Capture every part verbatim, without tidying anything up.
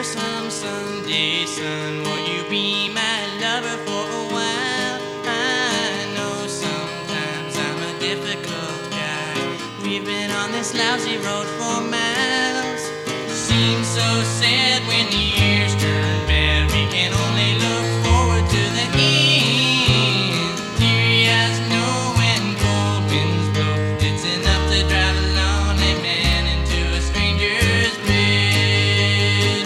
river some Sunday, sun, won't you be my lover for a while? I know sometimes I'm a difficult guy. We've been on this lousy road for miles. Seems so sad when the years turn bad. We can only look forward to the end. Teary eyes know when cold winds blow. It's enough to drive a lonely man into a stranger's bed.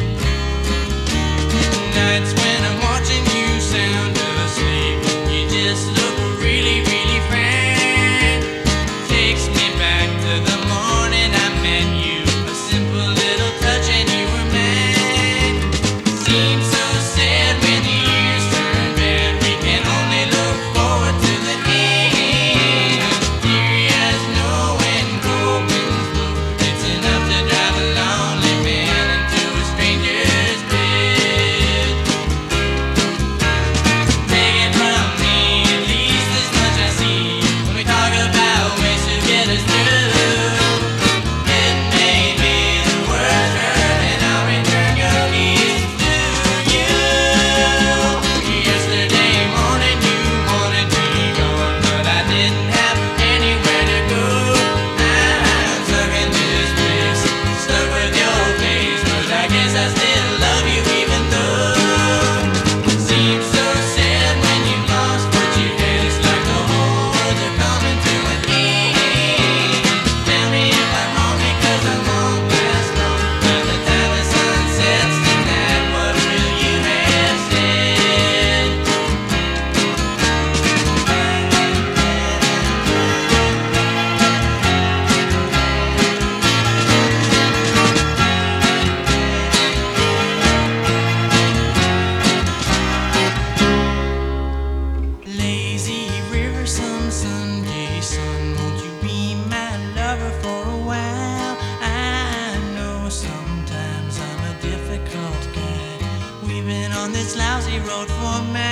Nights when I'm watching you sound asleep, you just look really, really frank. Takes me back to the morning I met you. A simple little touch and you were mine. Seems so sad when the years turn bad. We can only look forward to the end. Teary eyes know when cold winds blow. It's enough to drive a lonely man into a stranger's bed. Take it from me, at least as much I see. When we talk about ways to get us through, it may be the words hurt and I'll return your keys to you. Yesterday morning you wanted me gone, but I didn't have anywhere to go. I'm stuck in this place, stuck with your face, but I guess I still love you even though. Seems so sad when you lost what you had. It's like the whole world are coming to an end. Tell me if I'm wrong because I won't last long. By the time the sun sets tonight, what will you have said? Lazy river, some Sunday sun, won't you be my lover for a while? I know sometimes I'm a difficult guy. We've been on this lousy road for miles.